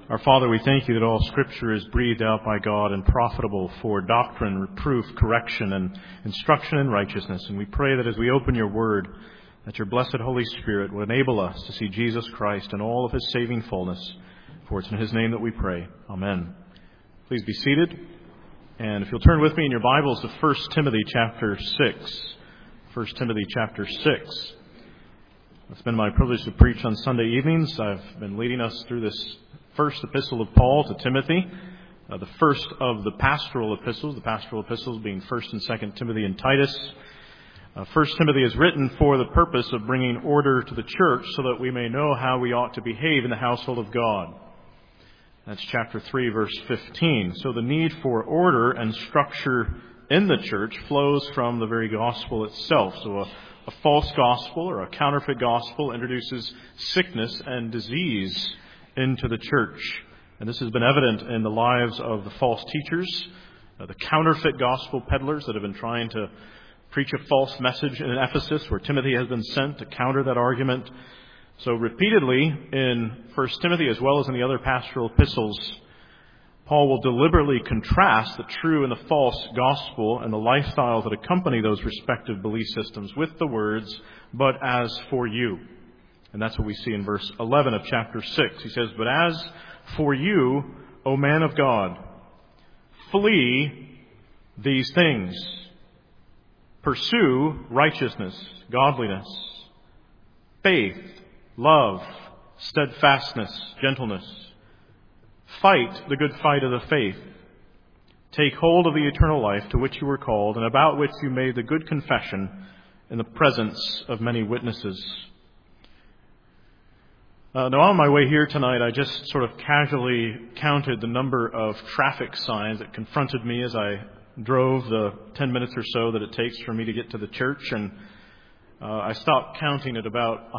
Our Father, we thank you that all Scripture is breathed out by God and profitable for doctrine, reproof, correction, and instruction in righteousness. And we pray that as we open your word, that your blessed Holy Spirit will enable us to see Jesus Christ in all of his saving fullness. For it's in his name that we pray. Amen. Please be seated. And if you'll turn with me in your Bibles to 1 Timothy chapter 6. 1 Timothy chapter 6. It's been my privilege to preach on Sunday evenings. I've been leading us through this first epistle of Paul to Timothy, the first of the pastoral epistles being 1st and 2nd Timothy and Titus. 1 Timothy is written for the purpose of bringing order to the church so that we may know how we ought to behave in the household of God. That's chapter 3, verse 15. So the need for order and structure in the church flows from the very gospel itself. So a false gospel or a counterfeit gospel introduces sickness and disease into the church. And this has been evident in the lives of the false teachers, the counterfeit gospel peddlers that have been trying to preach a false message in Ephesus, where Timothy has been sent to counter that argument. So repeatedly in 1 Timothy, as well as in the other pastoral epistles, Paul will deliberately contrast the true and the false gospel and the lifestyles that accompany those respective belief systems with the words, "But as for you." And that's what we see in verse 11 of chapter 6. He says, "But as for you, O man of God, flee these things. Pursue righteousness, godliness, faith, love, steadfastness, gentleness. Fight the good fight of the faith. Take hold of the eternal life to which you were called and about which you made the good confession in the presence of many witnesses." Now, on my way here tonight, I just sort of casually counted the number of traffic signs that confronted me as I drove the 10 minutes or so that it takes for me to get to the church. And I stopped counting at about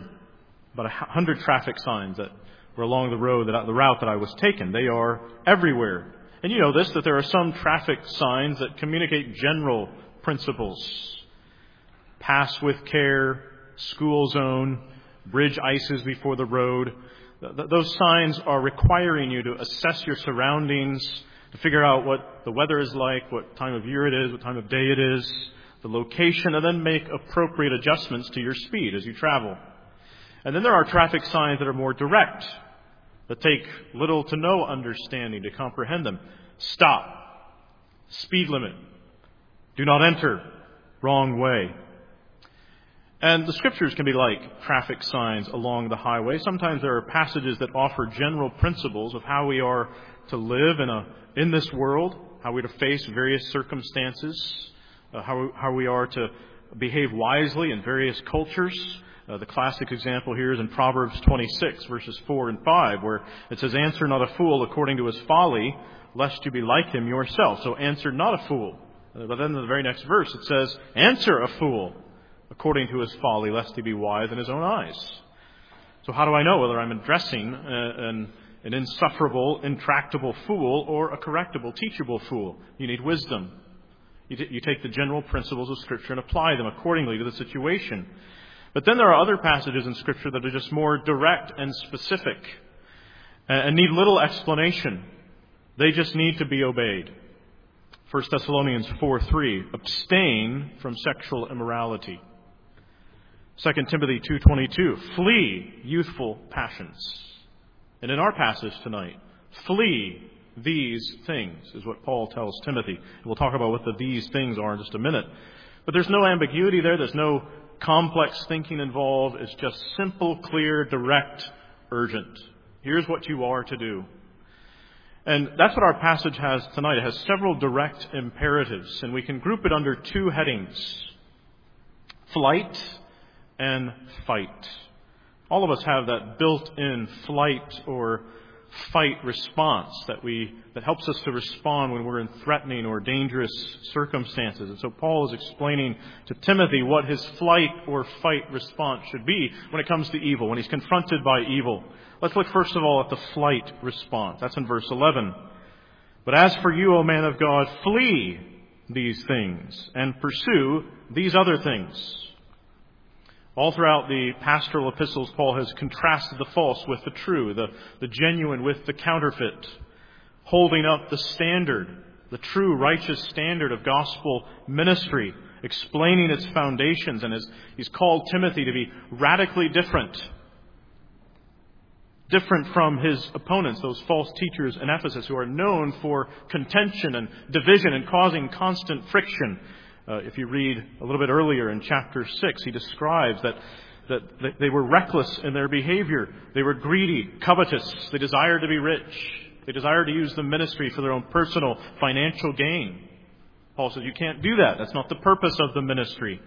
100 traffic signs that were along the road, the route that I was taking. They are everywhere. And you know this, that there are some traffic signs that communicate general principles. Pass with care, school zone, bridge ices before the road. Those signs are requiring you to assess your surroundings, to figure out what the weather is like, what time of year it is, what time of day it is, the location, and then make appropriate adjustments to your speed as you travel. And then there are traffic signs that are more direct, that take little to no understanding to comprehend them. Stop. Speed limit. Do not enter. Wrong way. And the Scriptures can be like traffic signs along the highway. Sometimes there are passages that offer general principles of how we are to live in this world, how we are to face various circumstances, how we are to behave wisely in various cultures. The classic example here is in Proverbs 26, verses 4 and 5, where it says, "Answer not a fool according to his folly, lest you be like him yourself." So answer not a fool. But then in the very next verse it says, "Answer a fool according to his folly, lest he be wise in his own eyes." So how do I know whether I'm addressing an insufferable, intractable fool or a correctable, teachable fool? You need wisdom. You take the general principles of Scripture and apply them accordingly to the situation. But then there are other passages in Scripture that are just more direct and specific and need little explanation. They just need to be obeyed. 1 Thessalonians 4:3, "Abstain from sexual immorality." 2 Timothy 2:22, "Flee youthful passions." And in our passage tonight, "Flee these things," is what Paul tells Timothy. We'll talk about what these things are in just a minute. But there's no ambiguity there. There's no complex thinking involved. It's just simple, clear, direct, urgent. Here's what you are to do. And that's what our passage has tonight. It has several direct imperatives, and we can group it under two headings: flight and fight. All of us have that built-in flight or fight response that helps us to respond when we're in threatening or dangerous circumstances. And so Paul is explaining to Timothy what his flight or fight response should be when it comes to evil, when he's confronted by evil. Let's look first of all at the flight response. That's in verse 11. "But as for you, O man of God, flee these things and pursue these other things." All throughout the pastoral epistles, Paul has contrasted the false with the true, the genuine with the counterfeit, holding up the standard, the true righteous standard of gospel ministry, explaining its foundations, and he's called Timothy to be radically different from his opponents, those false teachers in Ephesus who are known for contention and division and causing constant friction. If you read a little bit earlier in chapter 6, he describes that they were reckless in their behavior. They were greedy, covetous. They desired to be rich. They desired to use the ministry for their own personal financial gain. Paul says you can't do that. That's not the purpose of the ministry.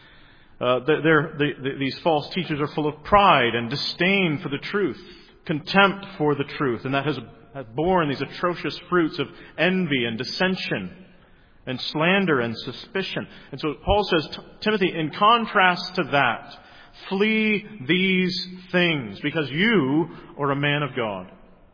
These false teachers are full of pride and disdain for the truth, contempt for the truth, and that has borne these atrocious fruits of envy and dissension and slander and suspicion. And so Paul says, Timothy, in contrast to that, flee these things because you are a man of God.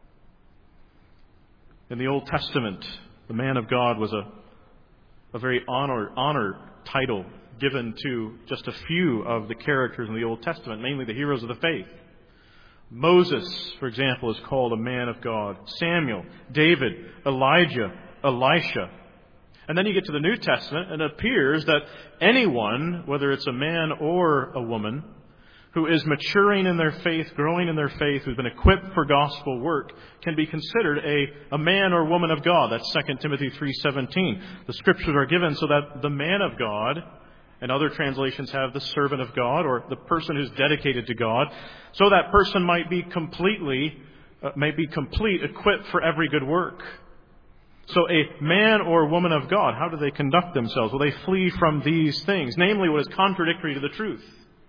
In the Old Testament, the man of God was a very honor title given to just a few of the characters in the Old Testament, mainly the heroes of the faith. Moses, for example, is called a man of God. Samuel, David, Elijah, Elisha. And then you get to the New Testament, and it appears that anyone, whether it's a man or a woman, who is maturing in their faith, growing in their faith, who's been equipped for gospel work, can be considered a man or woman of God. That's 2 Timothy 3:17. The Scriptures are given so that the man of God, and other translations have the servant of God, or the person who's dedicated to God, so that person might be complete, equipped for every good work. So a man or woman of God, how do they conduct themselves? Well, they flee from these things, namely what is contradictory to the truth.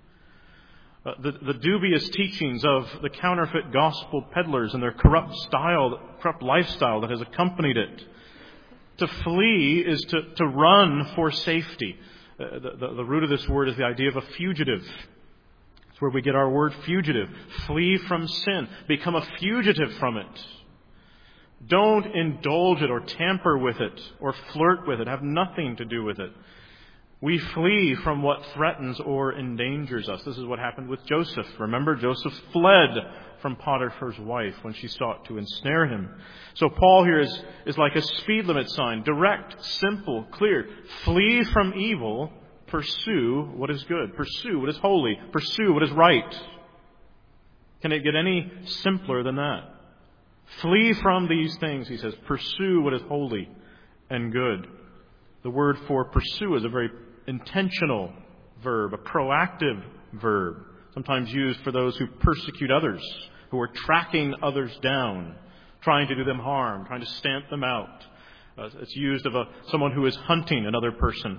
The dubious teachings of the counterfeit gospel peddlers and their corrupt lifestyle that has accompanied it. To flee is to run for safety. The root of this word is the idea of a fugitive. It's where we get our word fugitive. Flee from sin. Become a fugitive from it. Don't indulge it or tamper with it or flirt with it. Have nothing to do with it. We flee from what threatens or endangers us. This is what happened with Joseph. Remember, Joseph fled from Potiphar's wife when she sought to ensnare him. So Paul here is like a speed limit sign. Direct, simple, clear. Flee from evil. Pursue what is good. Pursue what is holy. Pursue what is right. Can it get any simpler than that? Flee from these things, he says. Pursue what is holy and good. The word for pursue is a very intentional verb, a proactive verb, sometimes used for those who persecute others, who are tracking others down, trying to do them harm, trying to stamp them out. It's used of someone who is hunting another person.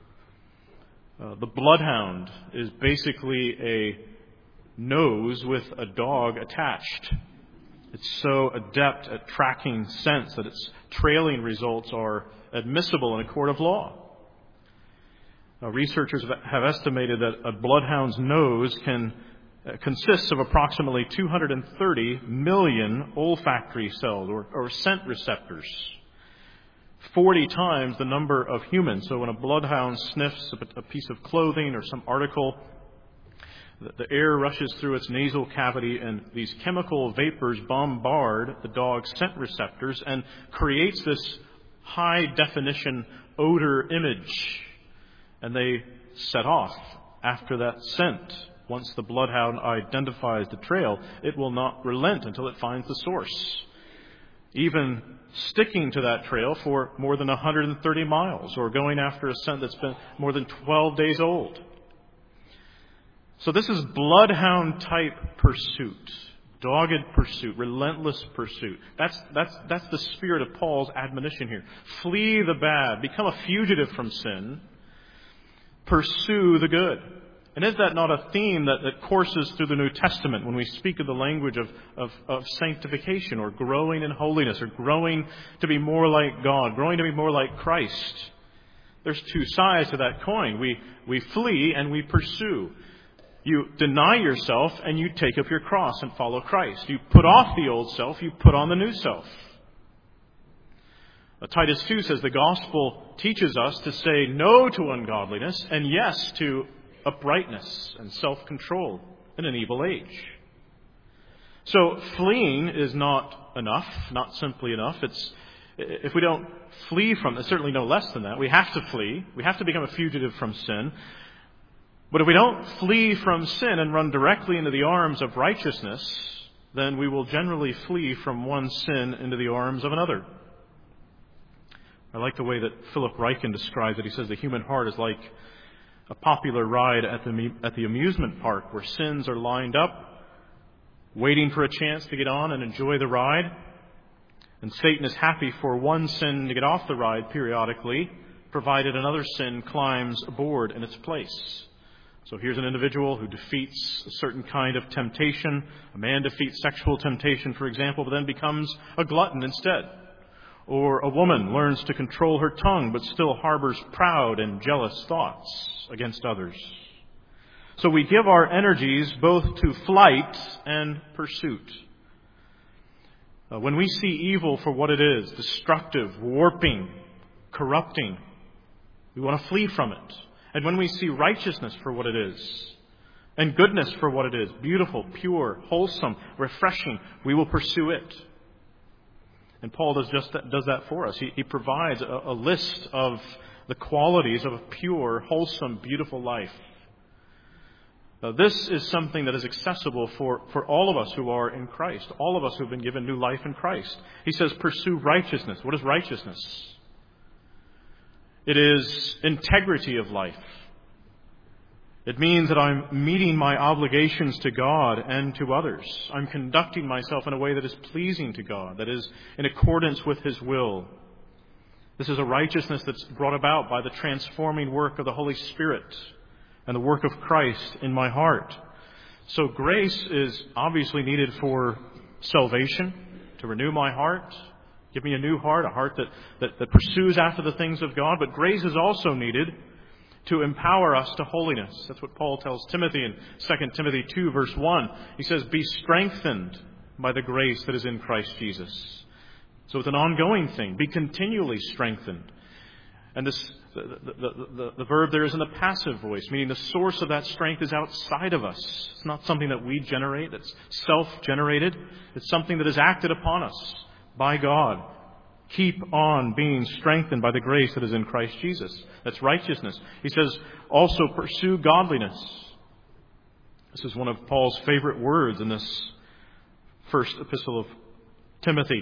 The bloodhound is basically a nose with a dog attached. It's so adept at tracking scents that its trailing results are admissible in a court of law. Researchers have estimated that a bloodhound's nose consists of approximately 230 million olfactory cells or scent receptors, 40 times the number of humans. So when a bloodhound sniffs a piece of clothing or some article, the air rushes through its nasal cavity, and these chemical vapors bombard the dog's scent receptors and creates this high-definition odor image. And they set off after that scent. Once the bloodhound identifies the trail, it will not relent until it finds the source, even sticking to that trail for more than 130 miles or going after a scent that's been more than 12 days old. So this is bloodhound-type pursuit, dogged pursuit, relentless pursuit. That's the spirit of Paul's admonition here. Flee the bad, become a fugitive from sin, pursue the good. And is that not a theme that courses through the New Testament when we speak of the language of sanctification or growing in holiness or growing to be more like God, growing to be more like Christ? There's two sides to that coin. We flee and we pursue. You deny yourself and you take up your cross and follow Christ. You put off the old self, you put on the new self. Titus 2 says the gospel teaches us to say no to ungodliness and yes to uprightness and self-control in an evil age. So fleeing is not enough, not simply enough. If we don't flee from it, certainly no less than that. We have to flee. We have to become a fugitive from sin. But if we don't flee from sin and run directly into the arms of righteousness, then we will generally flee from one sin into the arms of another. I like the way that Philip Ryken describes it. He says the human heart is like a popular ride at the amusement park where sins are lined up, waiting for a chance to get on and enjoy the ride. And Satan is happy for one sin to get off the ride periodically, provided another sin climbs aboard in its place. So here's an individual who defeats a certain kind of temptation. A man defeats sexual temptation, for example, but then becomes a glutton instead. Or a woman learns to control her tongue, but still harbors proud and jealous thoughts against others. So we give our energies both to flight and pursuit. When we see evil for what it is, destructive, warping, corrupting, we want to flee from it. And when we see righteousness for what it is, and goodness for what it is, beautiful, pure, wholesome, refreshing, we will pursue it. And Paul does that for us. He provides a list of the qualities of a pure, wholesome, beautiful life. This is something that is accessible for all of us who are in Christ, all of us who have been given new life in Christ. He says, pursue righteousness. What is righteousness? It is integrity of life. It means that I'm meeting my obligations to God and to others. I'm conducting myself in a way that is pleasing to God, that is in accordance with His will. This is a righteousness that's brought about by the transforming work of the Holy Spirit and the work of Christ in my heart. So grace is obviously needed for salvation, to renew my heart, give me a new heart, a heart that pursues after the things of God. But grace is also needed to empower us to holiness. That's what Paul tells Timothy in 2 Timothy 2, verse 1. He says, be strengthened by the grace that is in Christ Jesus. So it's an ongoing thing. Be continually strengthened. And the verb there is in the passive voice, meaning the source of that strength is outside of us. It's not something that we generate, that's self-generated. It's something that is acted upon us by God. Keep on being strengthened by the grace that is in Christ Jesus. That's righteousness. He says, also pursue godliness. This is one of Paul's favorite words in this first epistle of Timothy.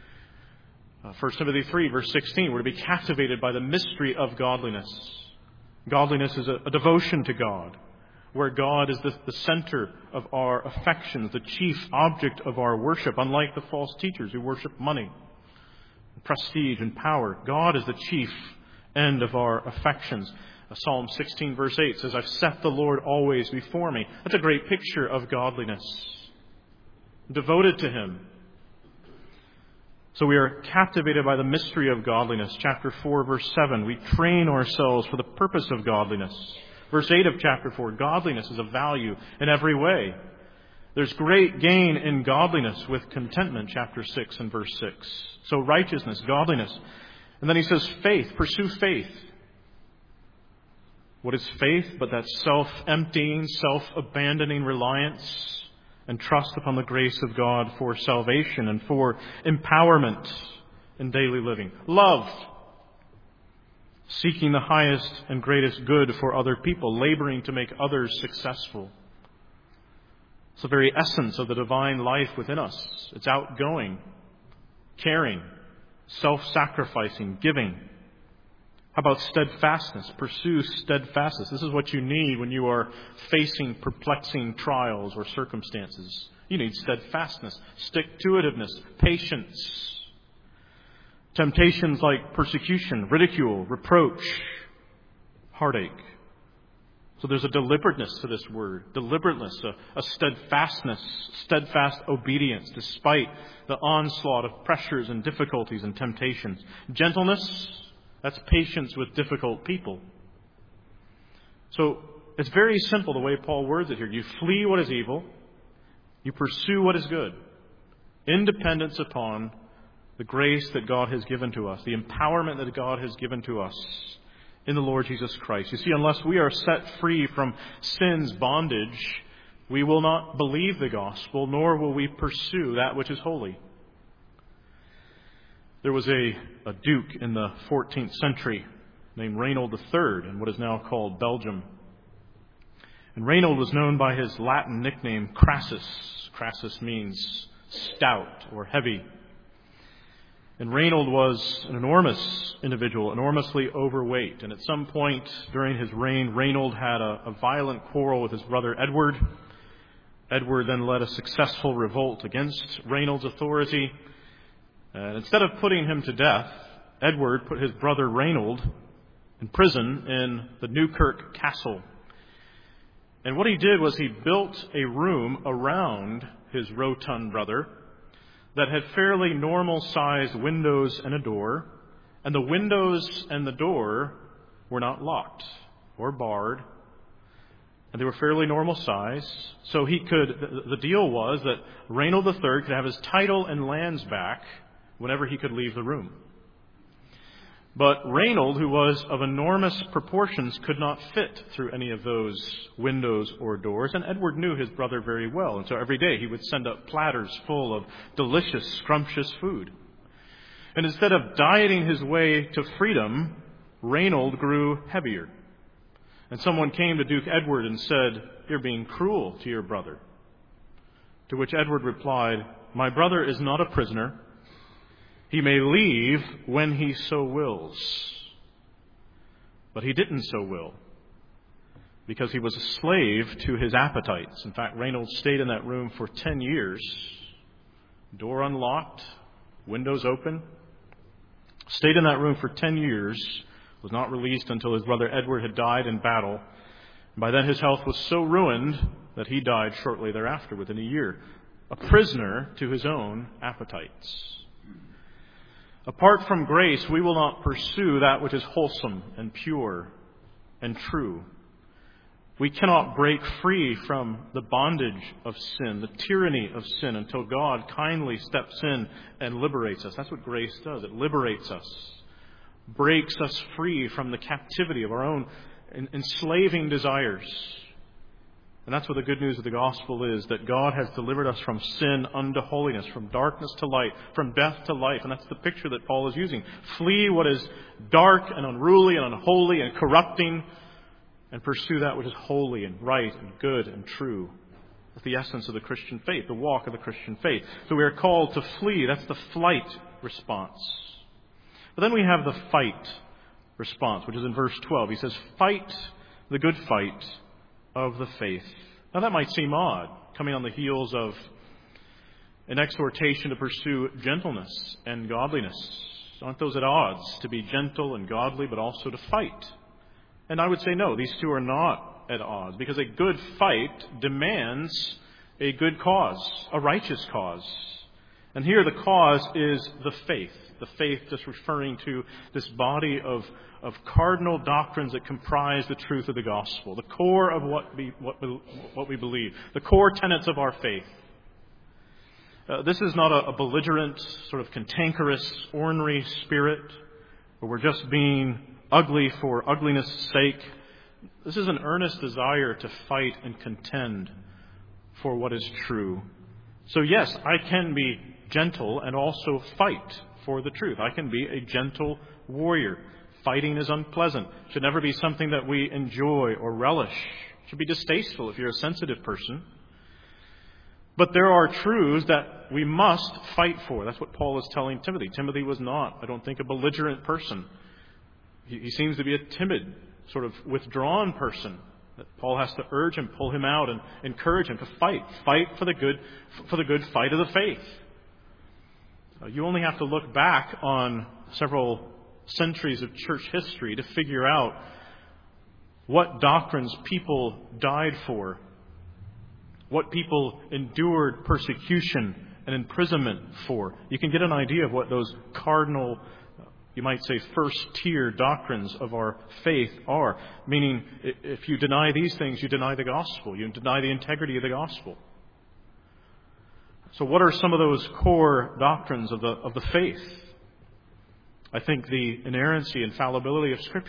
1 Timothy 3, verse 16, we're to be captivated by the mystery of godliness. Godliness is a devotion to God, where God is the center of our affections, the chief object of our worship, unlike the false teachers who worship money, prestige, and power. God is the chief end of our affections. Psalm 16, verse 8 says, I've set the Lord always before me. That's a great picture of godliness. Devoted to Him. So we are captivated by the mystery of godliness. Chapter 4, verse 7, we train ourselves for the purpose of godliness. Verse 8 of chapter 4, godliness is of value in every way. There's great gain in godliness with contentment, chapter 6 and verse 6. So righteousness, godliness. And then he says faith, pursue faith. What is faith but that self-emptying, self-abandoning reliance and trust upon the grace of God for salvation and for empowerment in daily living. Love. Seeking the highest and greatest good for other people, laboring to make others successful. It's the very essence of the divine life within us. It's outgoing, caring, self-sacrificing, giving. How about steadfastness? Pursue steadfastness. This is what you need when you are facing perplexing trials or circumstances. You need steadfastness, stick-to-itiveness, patience. Temptations like persecution, ridicule, reproach, heartache. So there's a deliberateness to this word. Deliberateness, a steadfastness, steadfast obedience despite the onslaught of pressures and difficulties and temptations. Gentleness, that's patience with difficult people. So it's very simple the way Paul words it here. You flee what is evil. You pursue what is good. Independence upon the grace that God has given to us, the empowerment that God has given to us in the Lord Jesus Christ. You see, unless we are set free from sin's bondage, we will not believe the gospel, nor will we pursue that which is holy. There was a duke in the 14th century named Reynold III in what is now called Belgium. And Reynold was known by his Latin nickname Crassus. Crassus means stout or heavy. And Reynold was an enormous individual, enormously overweight. And at some point during his reign, Reynold had a violent quarrel with his brother Edward. Edward then led a successful revolt against Reynold's authority. And instead of putting him to death, Edward put his brother Reynold in prison in the Newkirk Castle. And what he did was he built a room around his rotund brother that had fairly normal-sized windows and a door, and the windows and the door were not locked or barred, and they were fairly normal size. So the deal was that Reynold III could have his title and lands back whenever he could leave the room. But Reynold, who was of enormous proportions, could not fit through any of those windows or doors, and Edward knew his brother very well, and so every day he would send up platters full of delicious, scrumptious food. And instead of dieting his way to freedom, Reynold grew heavier. And someone came to Duke Edward and said, "You're being cruel to your brother." To which Edward replied, "My brother is not a prisoner. He may leave when he so wills." But he didn't so will, because he was a slave to his appetites. In fact, Reynold stayed in that room for 10 years, door unlocked, windows open. Stayed in that room for 10 years, was not released until his brother Edward had died in battle. By then his health was so ruined that he died shortly thereafter, within a year, a prisoner to his own appetites. Apart from grace, we will not pursue that which is wholesome and pure and true. We cannot break free from the bondage of sin, the tyranny of sin, until God kindly steps in and liberates us. That's what grace does. It liberates us, breaks us free from the captivity of our own enslaving desires. And that's what the good news of the gospel is, that God has delivered us from sin unto holiness, from darkness to light, from death to life. And that's the picture that Paul is using. Flee what is dark and unruly and unholy and corrupting, and pursue that which is holy and right and good and true. That's the essence of the Christian faith, the walk of the Christian faith. So we are called to flee. That's the flight response. But then we have the fight response, which is in verse 12. He says, "Fight the good fight of the faith." Now that might seem odd, coming on the heels of an exhortation to pursue gentleness and godliness. Aren't those at odds, to be gentle and godly, but also to fight? And I would say no, these two are not at odds, because a good fight demands a good cause, a righteous cause. And here the cause is the faith just referring to this body of cardinal doctrines that comprise the truth of the gospel, the core of what we believe, the core tenets of our faith. This is not a belligerent, sort of cantankerous, ornery spirit, where we're just being ugly for ugliness' sake. This is an earnest desire to fight and contend for what is true. So yes, I can be gentle and also fight for the truth. I can be a gentle warrior. Fighting is unpleasant. It should never be something that we enjoy or relish. It should be distasteful if you're a sensitive person. But there are truths that we must fight for. That's what Paul is telling Timothy. Timothy was not, I don't think, a belligerent person. He seems to be a timid, sort of withdrawn person. That Paul has to urge him, pull him out, and encourage him to fight. Fight for the good fight of the faith. You only have to look back on several centuries of church history to figure out what doctrines people died for, what people endured persecution and imprisonment for. You can get an idea of what those cardinal, you might say, first-tier doctrines of our faith are. Meaning, if you deny these things, you deny the gospel. You deny the integrity of the gospel. So what are some of those core doctrines of the faith? I think the inerrancy and fallibility of Scripture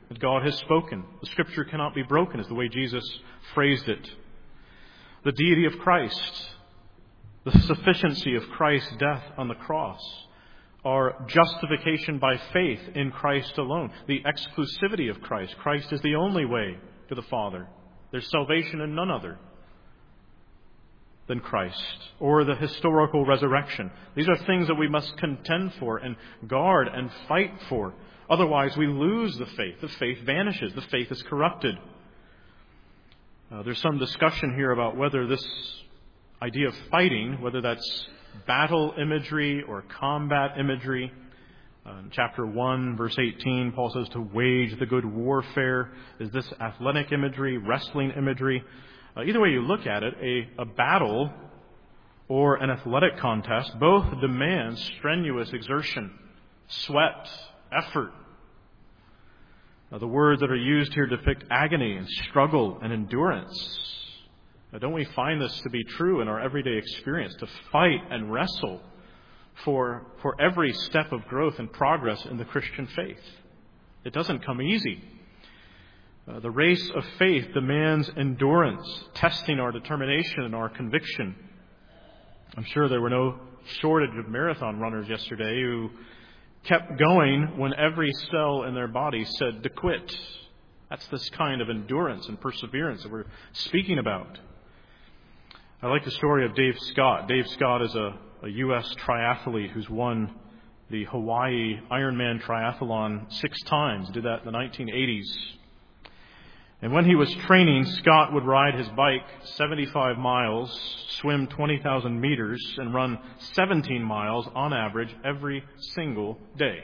that God has spoken. The Scripture cannot be broken, is the way Jesus phrased it. The deity of Christ, the sufficiency of Christ's death on the cross, our justification by faith in Christ alone, the exclusivity of Christ. Christ is the only way to the Father. There's salvation in none other than Christ, or the historical resurrection. These are things that we must contend for and guard and fight for. Otherwise, we lose the faith. The faith vanishes. The faith is corrupted. There's some discussion here about whether this idea of fighting, whether that's battle imagery or combat imagery. In chapter 1, verse 18, Paul says to wage the good warfare. Is this athletic imagery, wrestling imagery? Either way you look at it, a battle or an athletic contest both demand strenuous exertion, sweat, effort. The words that are used here depict agony and struggle and endurance. Don't we find this to be true in our everyday experience, to fight and wrestle for every step of growth and progress in the Christian faith? It doesn't come easy. The race of faith demands endurance, testing our determination and our conviction. I'm sure there were no shortage of marathon runners yesterday who kept going when every cell in their body said to quit. That's this kind of endurance and perseverance that we're speaking about. I like the story of Dave Scott. Dave Scott is a U.S. triathlete who's won the Hawaii Ironman triathlon 6 times. Did that in the 1980s. And when he was training, Scott would ride his bike 75 miles, swim 20,000 meters, and run 17 miles on average every single day.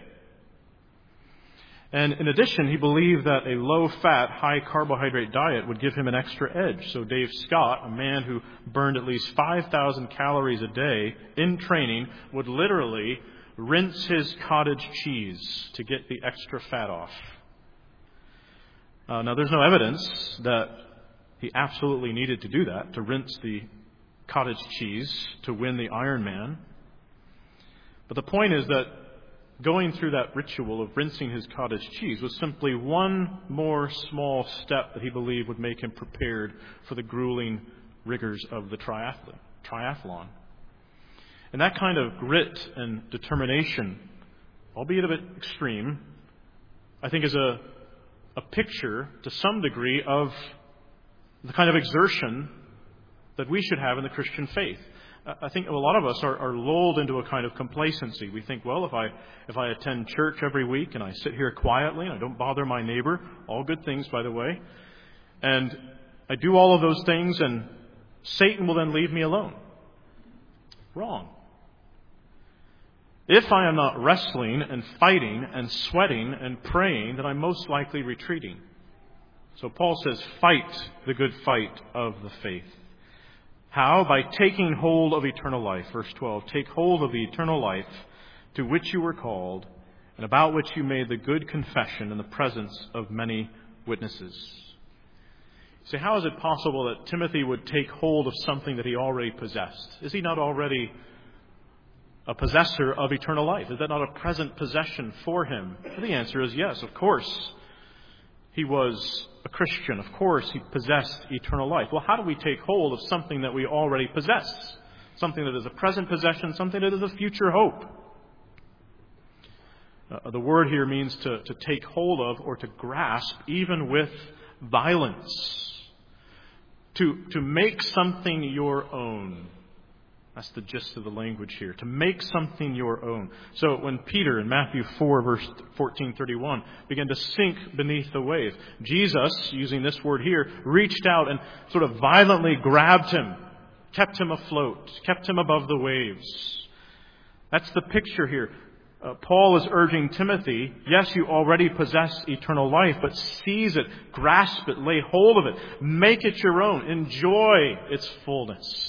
And in addition, he believed that a low-fat, high-carbohydrate diet would give him an extra edge. So Dave Scott, a man who burned at least 5,000 calories a day in training, would literally rinse his cottage cheese to get the extra fat off. Now, there's no evidence that he absolutely needed to do that, to rinse the cottage cheese to win the Ironman. But the point is that going through that ritual of rinsing his cottage cheese was simply one more small step that he believed would make him prepared for the grueling rigors of the triathlon. And that kind of grit and determination, albeit a bit extreme, I think is a picture to some degree of the kind of exertion that we should have in the Christian faith. I think a lot of us are lulled into a kind of complacency. We think, well, if I attend church every week and I sit here quietly and I don't bother my neighbor, all good things, by the way, and I do all of those things, and Satan will then leave me alone. Wrong. If I am not wrestling and fighting and sweating and praying, then I'm most likely retreating. So Paul says, fight the good fight of the faith. How? By taking hold of eternal life. Verse 12, take hold of the eternal life to which you were called and about which you made the good confession in the presence of many witnesses. So how is it possible that Timothy would take hold of something that he already possessed? Is he not already a possessor of eternal life? Is that not a present possession for him? Well, the answer is yes, of course. He was a Christian. Of course, he possessed eternal life. Well, how do we take hold of something that we already possess? Something that is a present possession, something that is a future hope. The word here means to take hold of or to grasp, even with violence. To make something your own. That's the gist of the language here. To make something your own. So when Peter in Matthew 4, verse 14:31, began to sink beneath the wave, Jesus, using this word here, reached out and sort of violently grabbed him, kept him afloat, kept him above the waves. That's the picture here. Paul is urging Timothy, yes, you already possess eternal life, but seize it, grasp it, lay hold of it, make it your own, enjoy its fullness.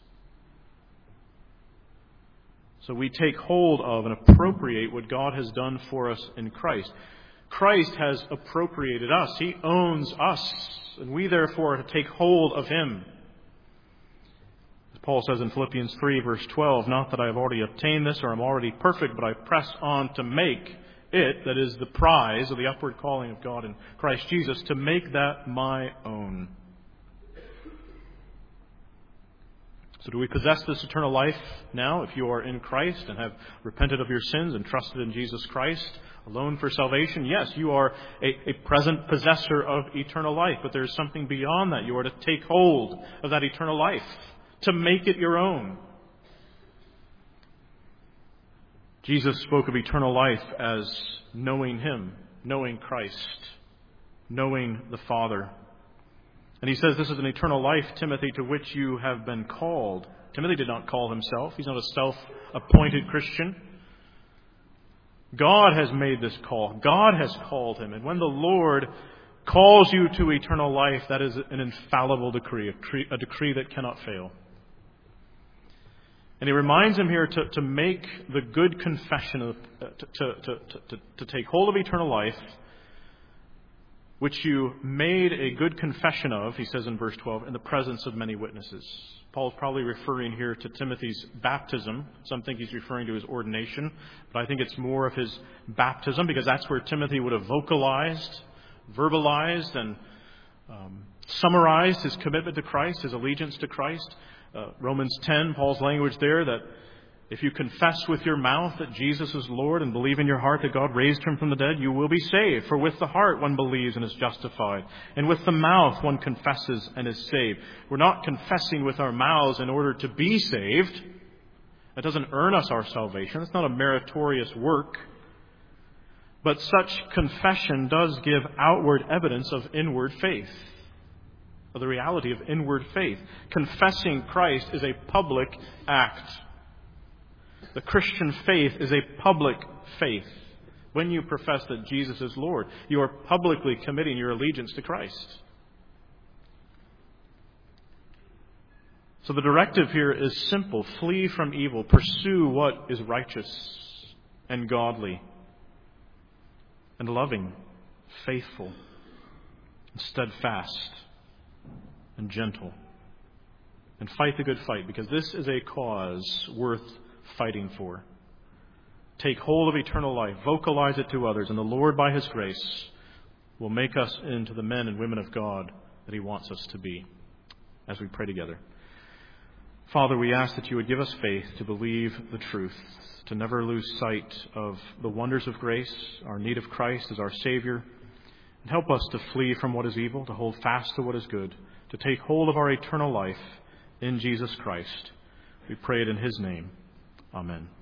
So we take hold of and appropriate what God has done for us in Christ. Christ has appropriated us. He owns us, and we therefore are to take hold of Him. As Paul says in Philippians 3, verse 12, not that I have already obtained this or am already perfect, but I press on to make it, that is the prize of the upward calling of God in Christ Jesus, to make that my own. So do we possess this eternal life now if you are in Christ and have repented of your sins and trusted in Jesus Christ alone for salvation? Yes, you are a present possessor of eternal life, but there is something beyond that. You are to take hold of that eternal life, to make it your own. Jesus spoke of eternal life as knowing Him, knowing Christ, knowing the Father. And he says this is an eternal life, Timothy, to which you have been called. Timothy did not call himself. He's not a self-appointed Christian. God has made this call. God has called him. And when the Lord calls you to eternal life, that is an infallible decree, a decree that cannot fail. And he reminds him here to make the good confession, to take hold of eternal life, which you made a good confession of, he says in verse 12, in the presence of many witnesses. Paul's probably referring here to Timothy's baptism. Some think he's referring to his ordination, but I think it's more of his baptism, because that's where Timothy would have vocalized, verbalized, and summarized his commitment to Christ, his allegiance to Christ. Romans 10, Paul's language there, that if you confess with your mouth that Jesus is Lord and believe in your heart that God raised him from the dead, you will be saved. For with the heart one believes and is justified, and with the mouth one confesses and is saved. We're not confessing with our mouths in order to be saved. That doesn't earn us our salvation. It's not a meritorious work. But such confession does give outward evidence of inward faith, of the reality of inward faith. Confessing Christ is a public act. The Christian faith is a public faith. When you profess that Jesus is Lord, you are publicly committing your allegiance to Christ. So the directive here is simple. Flee from evil. Pursue what is righteous and godly and loving, faithful, and steadfast and gentle. And fight the good fight, because this is a cause worth fighting for. Take hold of eternal life, vocalize it to others, and the Lord, by His grace, will make us into the men and women of God that He wants us to be. As we pray together. Father, we ask that you would give us faith to believe the truth, to never lose sight of the wonders of grace, our need of Christ as our Savior, and help us to flee from what is evil, to hold fast to what is good, to take hold of our eternal life in Jesus Christ. We pray it in His name. Amen.